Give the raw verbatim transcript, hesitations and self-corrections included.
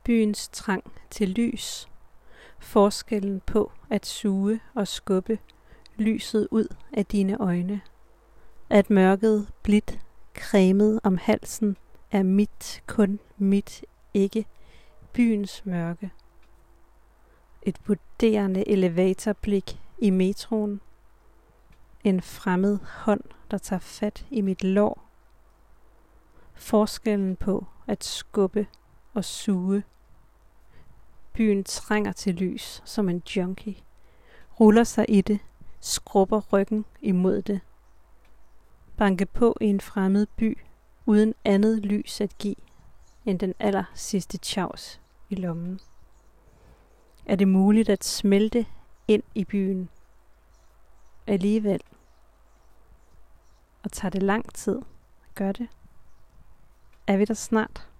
byens trang til lys, forskellen på at suge og skubbe lyset ud af dine øjne, at mørket blidt cremet om halsen er mit, kun mit, ikke byens mørke. Et vurderende elevatorblik i metroen, en fremmed hånd, der tager fat i mit lår, forskellen på at skubbe og suge. Byen trænger til lys som en junkie, ruller sig i det, skrubber ryggen imod det. Banke på i en fremmed by, uden andet lys at give, end den aller sidste tjavs i lommen. Er det muligt at smelte ind i byen? Alligevel. Og tager det lang tid? Gør det? Er vi der snart?